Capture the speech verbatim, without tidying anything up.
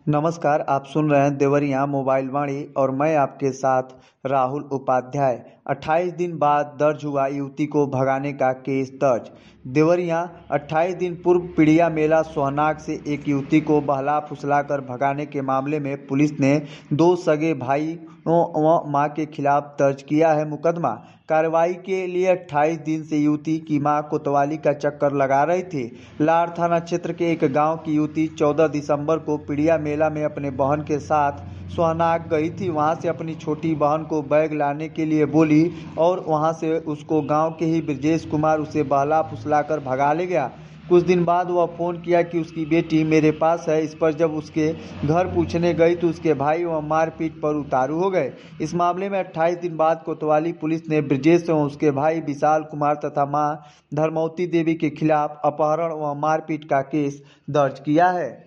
नमस्कार, आप सुन रहे हैं देवरिया मोबाइल वाणी और मैं आपके साथ राहुल उपाध्याय। अट्ठाईस दिन बाद दर्ज हुआ युवती को भगाने का केस दर्ज। देवरिया अट्ठाईस दिन पूर्व पिड़िया मेला सोहनाग से एक युवती को बहला फुसला कर भगाने के मामले में पुलिस ने दो सगे भाई व मां के खिलाफ दर्ज किया है मुकदमा। कार्रवाई के लिए अट्ठाईस दिन से युवती की मां कोतवाली का चक्कर लगा रही थी। लार थाना क्षेत्र के एक गांव की युवती चौदह दिसंबर को पिड़िया मेला में अपने बहन के साथ सोहनाग गई थी। वहां से अपनी छोटी बहन को बैग लाने के लिए बोली और वहां से उसको गांव के ही ब्रजेश कुमार उसे बहला फुसला कर भगा ले गया। कुछ दिन बाद वह फोन किया कि उसकी बेटी मेरे पास है। इस पर जब उसके घर पूछने गई तो उसके भाई वह मारपीट पर उतारू हो गए। इस मामले में अट्ठाईस दिन बाद कोतवाली पुलिस ने ब्रजेश एवं उसके भाई विशाल कुमार तथा मां धर्मवती देवी के खिलाफ अपहरण व मारपीट का केस दर्ज किया है।